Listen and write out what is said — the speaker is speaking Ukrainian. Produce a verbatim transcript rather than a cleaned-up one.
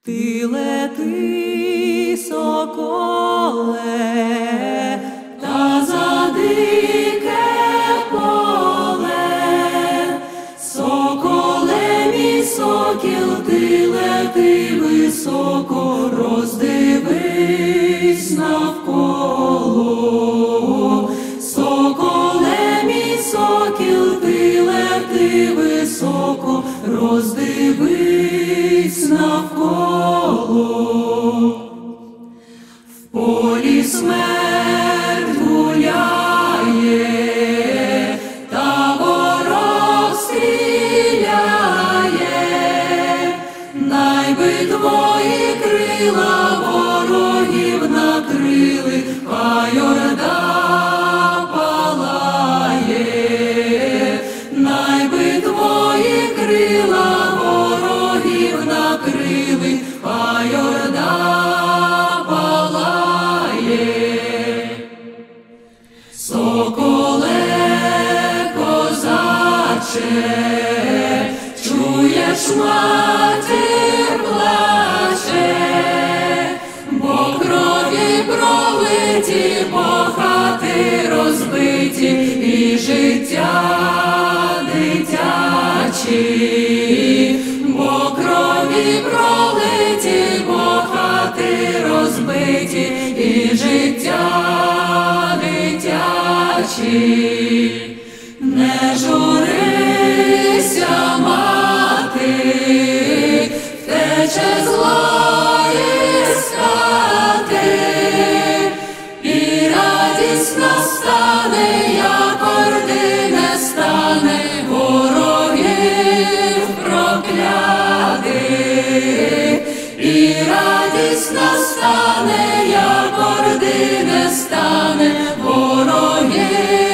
Ти лети, соколе, та за дике поле, соколе, мій сокіл, ти лети високо, роздивись навколо. Соколе, мій сокіл, ти лети високо, роздивись навколо. В полі смерть гуляє, та ворог стріляє, найби твої крила ворогів накрили, хай орда палає, найби твої крила ворогів накрили, хай орда палає. Соколе, козаче, чуєш, матір плаче, бо крові пролиті, бо хати розбиті і життя дитячі, бо крові пролиті, бо хати розбиті і життя дитячі. Не журися, мати, втече злої хати, і радість настане, як орди не стане ворогів проклятих, і радість настане, як орди не стане ворогів